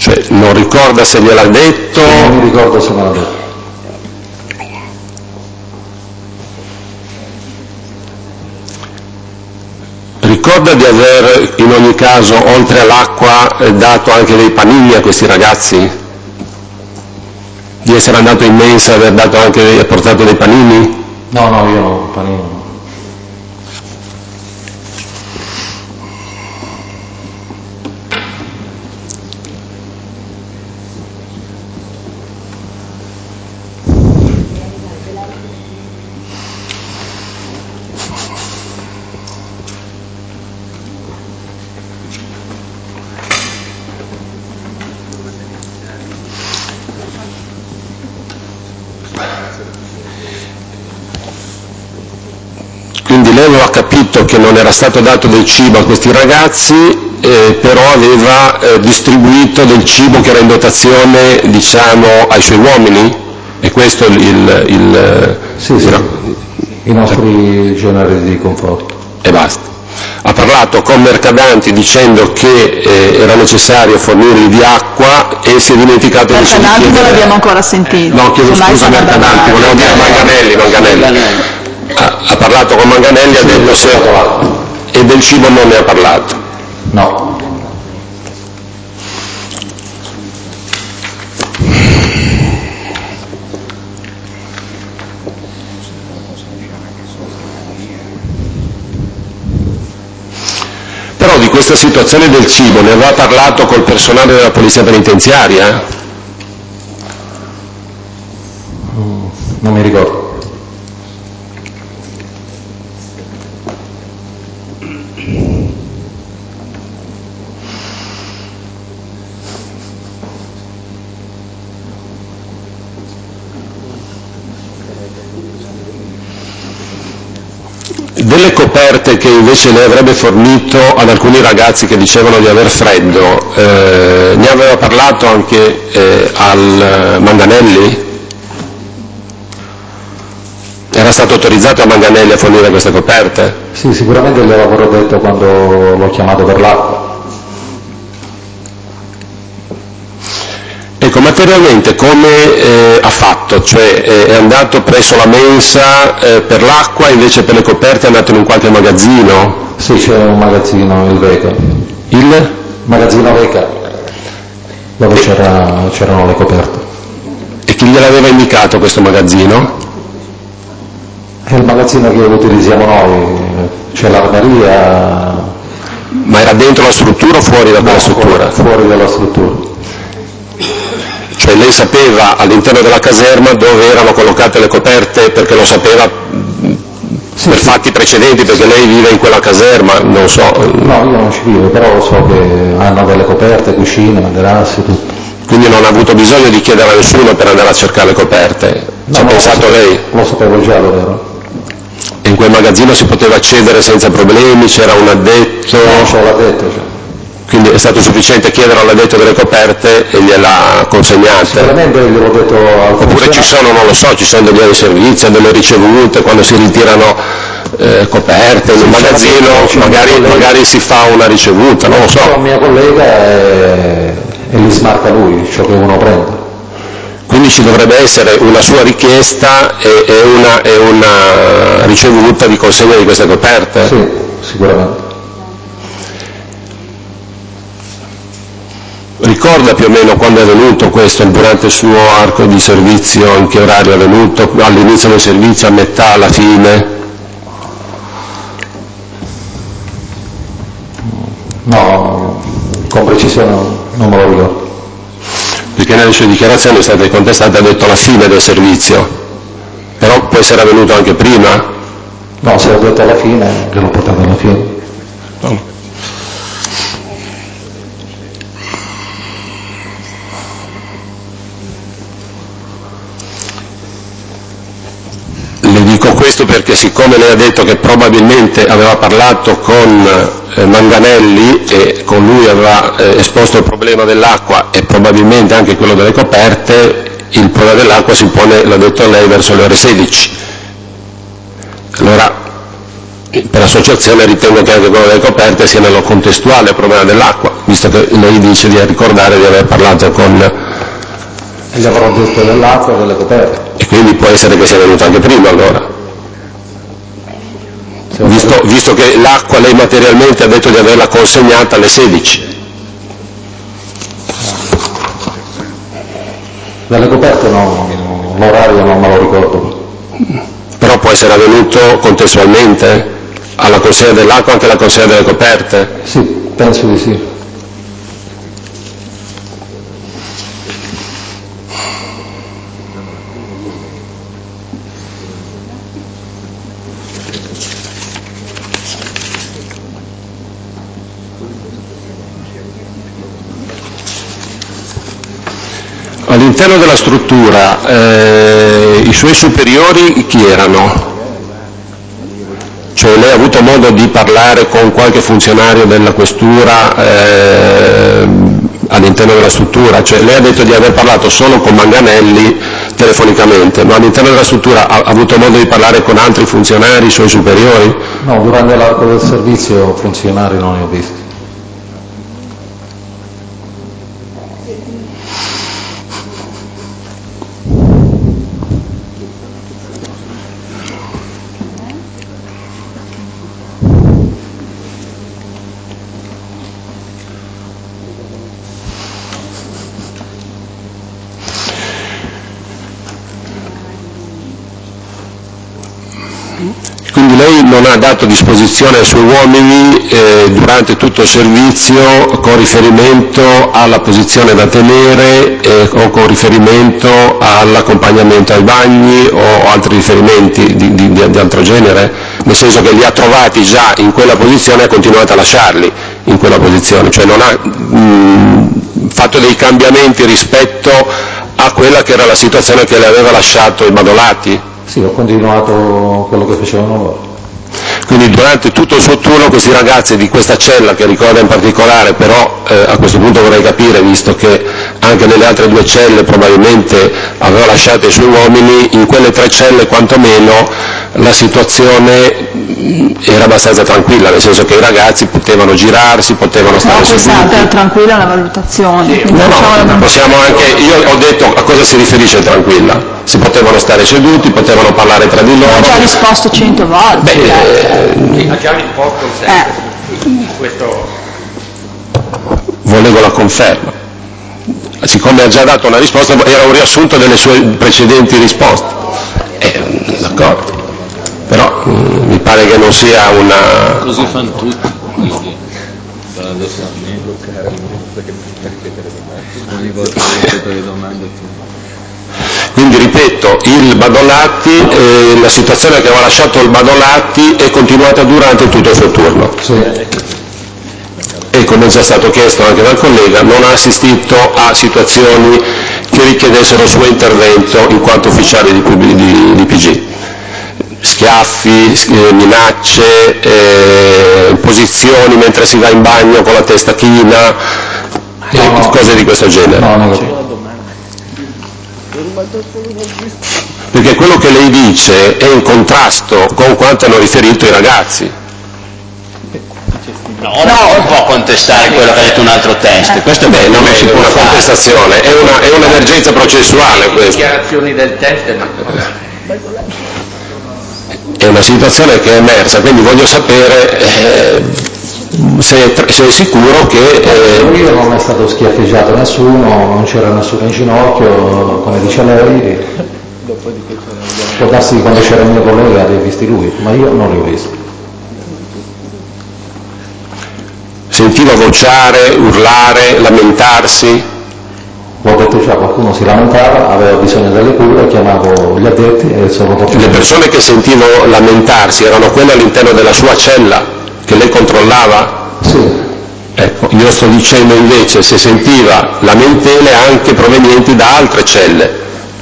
Cioè, non ricorda se gliel'ha detto? Non mi ricordo se me l'ha detto. Ricorda di aver in ogni caso, oltre all'acqua, dato anche dei panini a questi ragazzi? Di essere andato in mensa e aver dato anche, portato dei panini? No, io no, panino no. Quindi lei aveva capito che non era stato dato del cibo a questi ragazzi, però aveva distribuito del cibo che era in dotazione, diciamo, ai suoi uomini? E questo Sì, i nostri generi di conforto. E basta. Ha parlato con Mercadanti dicendo che era necessario fornirgli di acqua e si è dimenticato di chiedere... Mercadanti non l'abbiamo ancora sentito. No, chiedo scusa, Mercadanti, volevo dire Manganelli. Ha parlato con Manganelli, ha detto se... E del cibo non ne ha parlato? No. Però di questa situazione del cibo ne aveva parlato col personale della polizia penitenziaria? Non mi ricordo. Delle coperte che invece lei avrebbe fornito ad alcuni ragazzi che dicevano di aver freddo, ne aveva parlato anche al Manganelli? Era stato autorizzato a Manganelli a fornire queste coperte? Sì, sicuramente gliel'avrò detto quando l'ho chiamato per l'acqua. Ecco, materialmente come ha fatto? Cioè è andato presso la mensa per l'acqua, invece per le coperte è andato in un qualche magazzino? Sì, c'è un magazzino, il Veca. Il? Magazzino Veca, dove c'erano le coperte. E chi gliel'aveva indicato questo magazzino? È il magazzino che utilizziamo noi, c'è l'armeria. Ma era dentro la struttura o fuori da quella struttura? Fuori dalla struttura. Cioè lei sapeva all'interno della caserma dove erano collocate le coperte, perché lo sapeva per fatti precedenti, perché lei vive in quella caserma, non so. No, io non ci vivo, però so che hanno delle coperte, cucine, materassi, tutto. Quindi non ha avuto bisogno di chiedere a nessuno per andare a cercare le coperte? Ci ha pensato lei? Lo sapevo già, davvero. E in quel magazzino si poteva accedere senza problemi, c'era un addetto? No, c'è l'addetto già. Quindi è stato sufficiente chiedere all'addetto delle coperte e gliel'ha consegnate? Sicuramente gliel'ho detto al Oppure ci sono, non lo so, ci sono degli anni di servizio, delle ricevute, quando si ritirano coperte in un magazzino, magari si fa una ricevuta, non lo so. C'è un mio collega e li smarca lui, ciò che uno prende. Quindi ci dovrebbe essere una sua richiesta e una ricevuta di consegna di queste coperte? Sì, sicuramente. Ricorda più o meno quando è venuto questo, durante il suo arco di servizio, in che orario è venuto? All'inizio del servizio, a metà, alla fine? No, con precisione non me lo ricordo. Perché nelle sue dichiarazioni è stata contestata, ha detto alla fine del servizio, però può essere avvenuto anche prima? No, se l'ho detto alla fine, gliel'ho portato alla fine. Le dico questo perché siccome lei ha detto che probabilmente aveva parlato con Manganelli e con lui aveva esposto il problema dell'acqua e probabilmente anche quello delle coperte, il problema dell'acqua si pone, l'ha detto lei, verso le ore 16. Allora Per associazione ritengo che anche quello delle coperte sia nello contestuale al problema dell'acqua, visto che lei dice di ricordare di aver parlato con... Gli avrò detto dell'acqua e delle coperte. E quindi può essere che sia venuto anche prima allora. Visto che l'acqua lei materialmente ha detto di averla consegnata alle 16. Delle coperte no, l'orario non me lo ricordo. Però può essere avvenuto contestualmente alla consegna dell'acqua anche la consegna delle coperte? Sì, penso di sì. All'interno della struttura i suoi superiori chi erano? Cioè lei ha avuto modo di parlare con qualche funzionario della questura all'interno della struttura? Cioè lei ha detto di aver parlato solo con Manganelli telefonicamente, ma all'interno della struttura ha avuto modo di parlare con altri funzionari, i suoi superiori? No, durante l'arco del servizio funzionari non ne ho visti. Quindi lei non ha dato disposizione ai suoi uomini durante tutto il servizio con riferimento alla posizione da tenere o con riferimento all'accompagnamento ai bagni o altri riferimenti di altro genere? Nel senso che li ha trovati già in quella posizione e ha continuato a lasciarli in quella posizione, cioè non ha fatto dei cambiamenti rispetto a quella che era la situazione che le aveva lasciato i Badolati? Sì, ho continuato quello che facevano loro. Quindi durante tutto il suo turno questi ragazzi di questa cella, che ricorda in particolare, però a questo punto vorrei capire, visto che anche nelle altre due celle probabilmente aveva lasciato i suoi uomini, in quelle 3 celle quantomeno la situazione era abbastanza tranquilla, nel senso che i ragazzi potevano girarsi, potevano stare seduti. No, questa è tranquilla la valutazione. No, possiamo anche, io ho detto a cosa si riferisce tranquilla. Si potevano stare seduti, potevano parlare tra di loro. Ho già risposto 100 volte. Ha già risposto questo. Volevo la conferma. Siccome ha già dato una risposta, era un riassunto delle sue precedenti risposte. D'accordo. Però mi pare che non sia una... Così fanno tutti, quindi adesso ogni volta che ripeto le domande. Quindi ripeto, il Badolatti, la situazione che aveva lasciato il Badolatti è continuata durante tutto il suo turno. Sì. E come è già stato chiesto anche dal collega, non ha assistito a situazioni che richiedessero il suo intervento in quanto ufficiale di PG. Schiaffi, minacce, posizioni mentre si va in bagno con la testa china, cose di questo genere. No. Perché quello che lei dice è in contrasto con quanto hanno riferito i ragazzi. No, non può contestare quello che ha detto un altro testo. Questo non è una contestazione, è un'emergenza processuale questa. Dichiarazioni del testo, È una situazione che è emersa, quindi voglio sapere se è sicuro che... Io non è stato schiaffeggiato nessuno, non c'era nessuno in ginocchio, come dice lei. Può darsi che quando c'era il mio collega li ha visti lui, ma io non li ho visti. Sentiva vociare, urlare, lamentarsi? Ho detto già, qualcuno si lamentava, aveva bisogno delle cure, chiamavo gli addetti e sono portato. Le persone che sentivano lamentarsi erano quelle all'interno della sua cella che lei controllava? Sì. Ecco, io sto dicendo invece se sentiva lamentele anche provenienti da altre celle.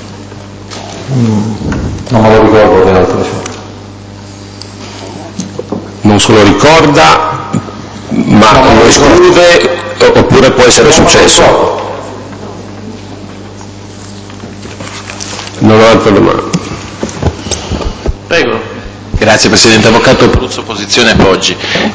Non me lo ricordo le altre celle. Non se lo ricorda, ma lo esclude oppure può essere successo? Non ho altre domande. Prego. Grazie Presidente. Avvocato Pruzzo, posizione Poggi.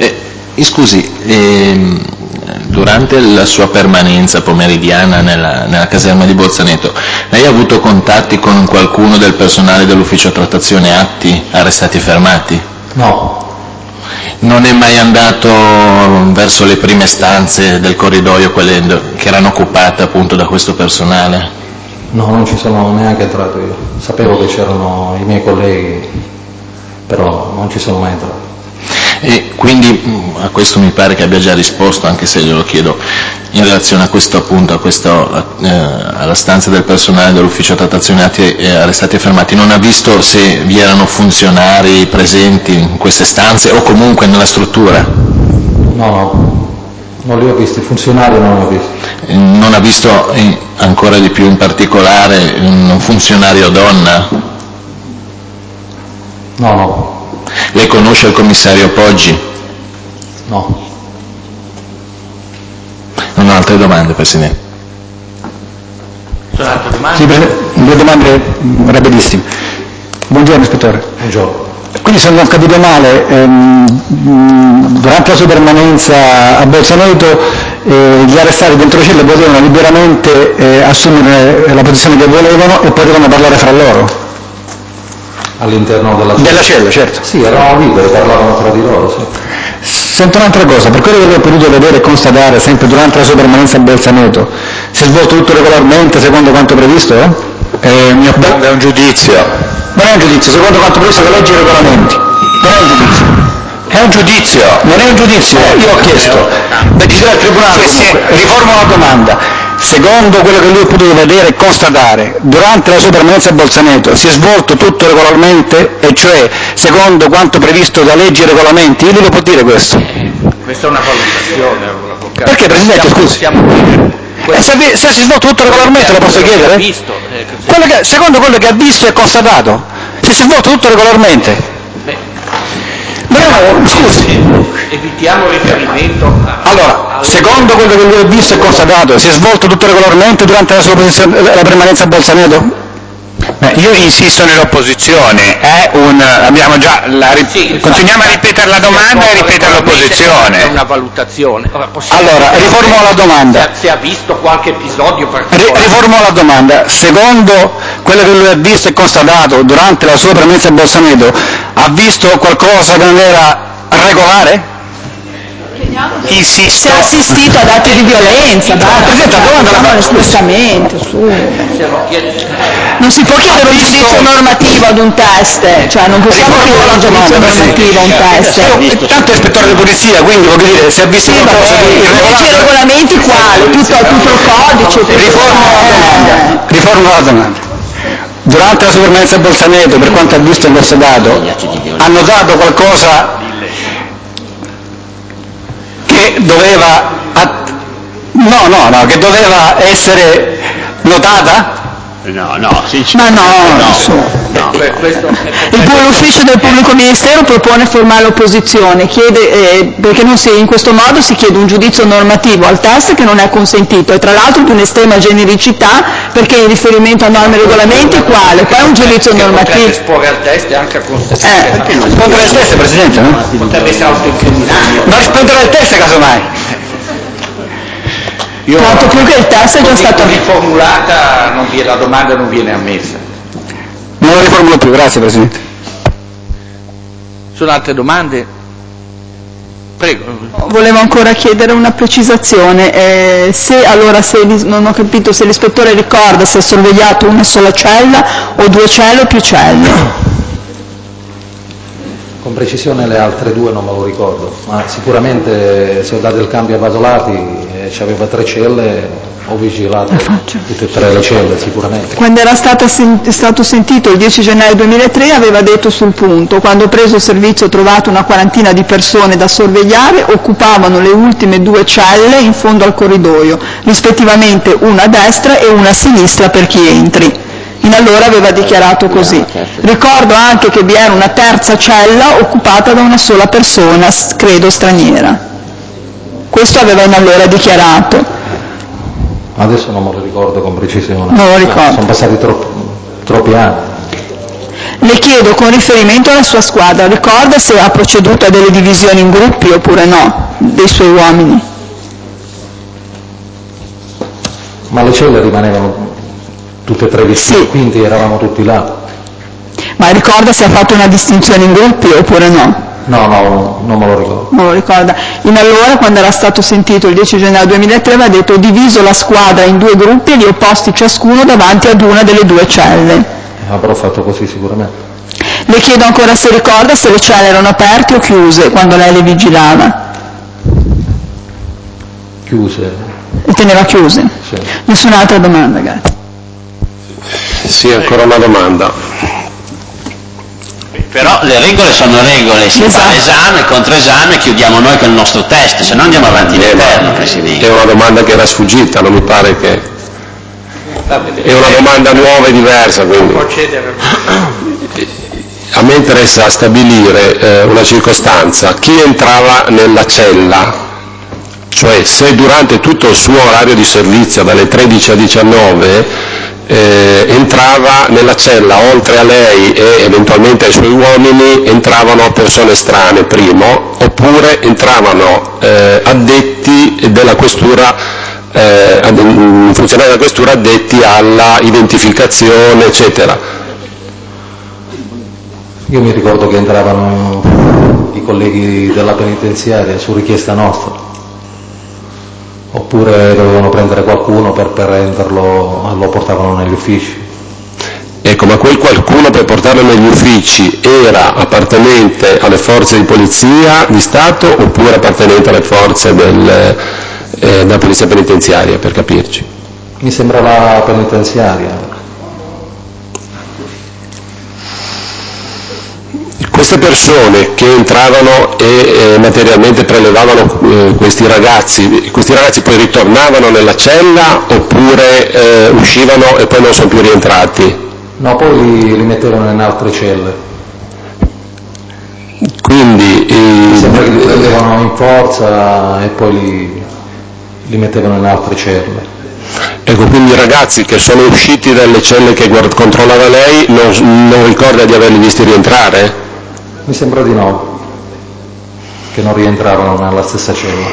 Durante la sua permanenza pomeridiana nella caserma di Bolzaneto, lei ha avuto contatti con qualcuno del personale dell'ufficio trattazione atti arrestati e fermati? No. Non è mai andato verso le prime stanze del corridoio, quelle che erano occupate appunto da questo personale? No, non ci sono neanche entrato io. Sapevo che c'erano i miei colleghi, però non ci sono mai entrato. E quindi a questo mi pare che abbia già risposto, anche se glielo chiedo in relazione a questo appunto, alla stanza del personale dell'ufficio trattazione atti arrestati e fermati. Non ha visto se vi erano funzionari presenti in queste stanze o comunque nella struttura? No, non li ho visti, funzionari non li ho visti. Non ha visto ancora di più in particolare un funzionario donna? No. Lei conosce il commissario Poggi? No. Non ho altre domande, Presidente. Sono altre domande? Sì, due domande rapidissime. Buongiorno ispettore. Buongiorno. Quindi se non ho capito male, durante la sua permanenza a Bolzaneto gli arrestati dentro le celle potevano liberamente assumere la posizione che volevano e potevano parlare fra loro? All'interno della cella, certo. Sì, erano liberi, parlavano tra di loro, sì. Sento un'altra cosa, per quello che ho potuto vedere e constatare sempre durante la sua permanenza a Bolzaneto, si è svolto tutto regolarmente secondo quanto previsto? È un giudizio. Non è un giudizio, secondo quanto previsto da leggi e regolamenti. Non è un giudizio. È un giudizio. Non è un giudizio, io ho chiesto, decisione del Tribunale, riformo la domanda. Secondo quello che lui ha potuto vedere e constatare, durante la sua permanenza a Bolzaneto si è svolto tutto regolarmente, e cioè secondo quanto previsto da leggi e regolamenti? Lui lo può dire questo? Questa è una valutazione, avvocato. Perché Presidente, scusi? Se si è svolto tutto regolarmente lo posso chiedere? Secondo quello che ha visto e constatato, se si è svolto tutto regolarmente? No, scusi. Evitiamo riferimento Allora, secondo quello che lui ha visto e constatato, si è svolto tutto regolarmente durante la sua la permanenza a Bolzaneto? Io insisto nell'opposizione, abbiamo già continuiamo a ripetere la domanda e ripetere l'opposizione. È una valutazione. Allora, riformulo la domanda. Se ha visto qualche episodio particolare. Riformulo la domanda. Secondo quello che lui ha visto e constatato durante la sua permanenza a Bolzaneto, ha visto qualcosa che non era regolare? Insisto. Si è assistito ad atti di violenza, espressamente, non si può chiedere un giudizio normativo ad un test, cioè non possiamo chiedere un giudizio normativo a un test. Tanto è ispettore di polizia, quindi voglio dire, se ha visto qualcosa di irregolare. Leggi e regolamenti quali? Tutto il codice. Riformulo la domanda. Durante la sua permanenza a Bolzaneto, per quanto ha visto e constatato, ha notato qualcosa che doveva che doveva essere notata? Ma no. L'ufficio del pubblico ministero propone formale opposizione, chiede, perché in questo modo si chiede un giudizio normativo al test che non è consentito e tra l'altro di un'estrema genericità, perché in riferimento a norme e regolamenti quale? Poi un giudizio normativo. Esporre al test e anche a constatare. Rispondere al test, Presidente, no? Potrebbe essere autoincriminato. Ma rispondere al test casomai. Tanto più che il test è già stato riformulata, la domanda non viene ammessa. Non lo riformulo più, grazie Presidente. Sono altre domande? Prego. Volevo ancora chiedere una precisazione, non ho capito se l'ispettore ricorda se ha sorvegliato una sola cella o due celle o più celle. Con precisione le altre due non me lo ricordo, ma sicuramente se ho dato il cambio a Vasolati c'aveva 3 celle, ho vigilato tutte e 3 le celle sicuramente. Quando era stato sentito il 10 gennaio 2003 aveva detto sul punto: quando ho preso il servizio ho trovato una quarantina di persone da sorvegliare, occupavano le ultime 2 celle in fondo al corridoio, rispettivamente una a destra e una a sinistra per chi entri. In allora aveva dichiarato così. Ricordo anche che vi era una terza cella occupata da una sola persona, credo straniera. Questo aveva in allora dichiarato. Adesso non me lo ricordo con precisione. Non lo ricordo. Sono passati troppi anni. Le chiedo, con riferimento alla sua squadra, ricorda se ha proceduto a delle divisioni in gruppi oppure no, dei suoi uomini? Ma le celle rimanevano tutte e tre vicine, sì. Quindi eravamo tutti là. Ma ricorda se ha fatto una distinzione in gruppi oppure no? No, non me lo ricordo. Non lo ricorda. Allora, quando era stato sentito il 10 gennaio 2003, aveva detto: ho diviso la squadra in due gruppi e li ho posti ciascuno davanti ad una delle due celle. Avrò fatto così sicuramente. Le chiedo ancora se ricorda se le celle erano aperte o chiuse quando lei le vigilava. Chiuse. Le teneva chiuse? Sì. Nessun'altra domanda, grazie. Sì, ancora una domanda. Però le regole sono regole, si fa l'esame, il controesame, chiudiamo noi con il nostro test, se no andiamo avanti in eterno, Presidente. È una domanda che era sfuggita, non mi pare che... È una domanda nuova e diversa, quindi... A me interessa stabilire una circostanza. Chi entrava nella cella, cioè se durante tutto il suo orario di servizio, dalle 13 a 19, entrava nella cella, oltre a lei e eventualmente ai suoi uomini, entravano persone strane, primo, oppure entravano addetti della questura, funzionari della questura addetti alla identificazione, eccetera. Io mi ricordo che entravano i colleghi della penitenziaria su richiesta nostra. Oppure dovevano prendere qualcuno per renderlo, lo portavano negli uffici. Ecco, ma quel qualcuno per portarlo negli uffici era appartenente alle forze di polizia di Stato oppure appartenente alle forze della polizia penitenziaria, per capirci? Mi sembrava penitenziaria. Queste persone che entravano e materialmente prelevavano questi ragazzi poi ritornavano nella cella oppure uscivano e poi non sono più rientrati? No, poi li mettevano in altre celle. Quindi... Mi sembra che li prendevano in forza e poi li mettevano in altre celle. Ecco, quindi i ragazzi che sono usciti dalle celle che controllava lei non ricorda di averli visti rientrare? Mi sembra di no, che non rientravano nella stessa cella.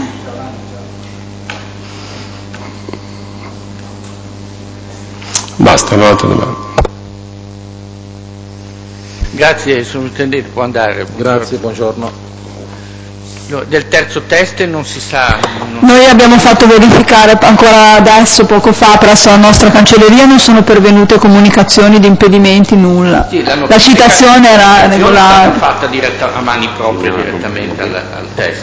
Basta, un'altra domanda. Grazie, sovrintendente, può andare. Grazie, buongiorno. Del terzo test non si sa. Noi abbiamo fatto verificare ancora adesso, poco fa, presso la nostra cancelleria, non sono pervenute comunicazioni di impedimenti, nulla. Sì, la citazione era regolare. È stata fatta a mani proprie direttamente al test.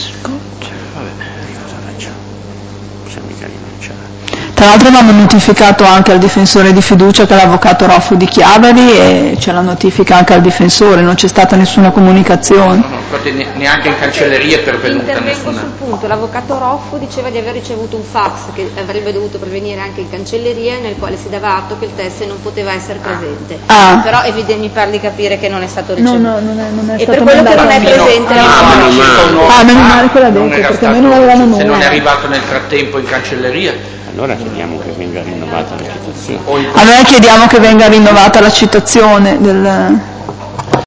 Tra l'altro avevamo notificato anche al difensore di fiducia, che è l'avvocato Roffo di Chiavari, e c'è la notifica anche al difensore, non c'è stata nessuna comunicazione. No, neanche in cancelleria è pervenuta nessuna. Sul punto, l'avvocato Roffo diceva di aver ricevuto un fax che avrebbe dovuto pervenire anche in cancelleria, nel quale si dava atto che il test non poteva essere presente. Però mi pare di capire che non è stato ricevuto. No, non è e stato per quello che non è presente meno male che l'ha detto, perché a me non avevano nulla. Se non è arrivato nel frattempo in cancelleria. Allora chiediamo che venga rinnovata la citazione. Allora chiediamo che venga rinnovata la citazione del...